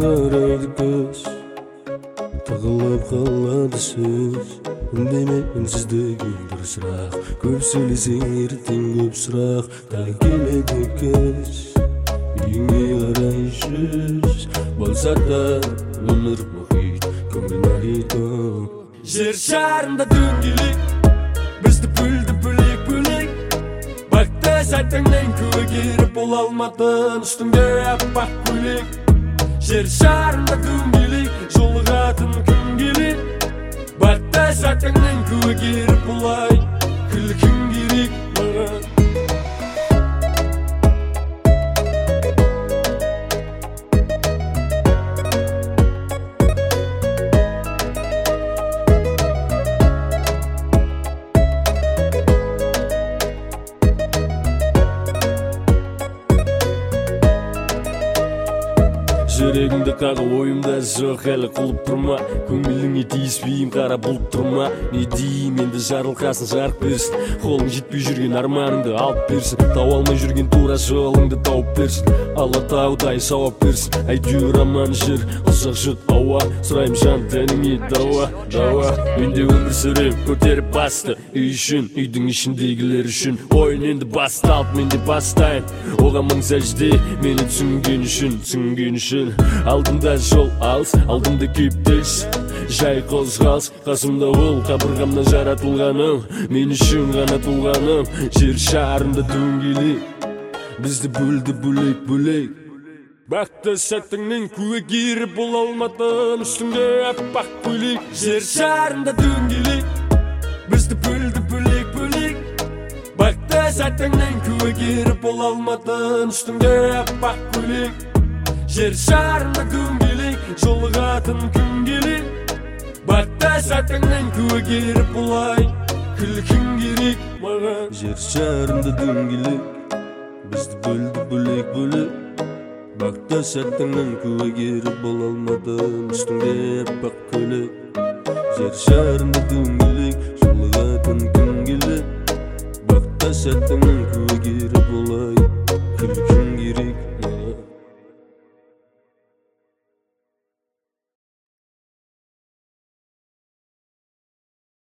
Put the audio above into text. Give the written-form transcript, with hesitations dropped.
qaraydı göz, tığılıp qalады söz. Ündeme ünsizde güldürüsüрақ, көп сөйлесең ертең көп сұрақ. Тағы келеді кеш, үйіңе қарай жүз. Болса да өмір мұхит, көңіл мұхит көп. Жер шарында дөңгелек, бізді бөлді бөлек-бөлек. Бақты сәтіңнен көгеріп бола алмадың, үстіңде аппақ көйлек. Жер шарында дөңгелек, жолығатын күн келек. Бақты сәтіңнен көгеріп болай, күлкің керек маған. Жүрегімді қағы ойымда жоқ әлі құлып тұрма, көңіліңе тиіспейім қара бұлып тұрма. Не дейім енді жарылқасын жарық берсін, қолың жетпей жүрген арманыңды алып берсін, тау алмай жүрген тура жолыңды тауып берсін, Алатаудай сауап берсін. Әйтеуір аман жүр, ұзақ жұт ауа, сұрайым жан тәніңе дауа. Менде өмір сүрем көтеріп басты, үй үшін, үйдің ішіндегілер үшін. Ойын енді басталып, менде бастайын, оған мың сәжде, мені түсінген үшін. Алдымда жол алыс, алдымда кептеліс, жай қозғалыс, қасымда ол қабырғамнан жаратылғаным, мен үшін ғана туғаным. Жер шарында дөңгелек, бізді бөлді бөлек-бөлек. Бақты сәтіңнен көгеріп бола алмадың, үстіңде аппақ көйлек. Жер шарында дөңгелек, бізді бөлді бөлек-бөлек. Бақты сәтіңнен көгеріп бола алмадың, үстіңде аппақ көйлек. Жер шарында дөңгелек, жолығатын күн келек. Бақты сәтіңнен көгеріп болай, күлкің керек маған. Жер шарында дөңгелек, бізді бөлді бөлек-бөлек. Бақты сәтіңнен көгеріп бола алмадың, үстіңде аппақ көйлек. Жер шарында дөңгелек, жолығатын күн келек. Бақты сәтіңнен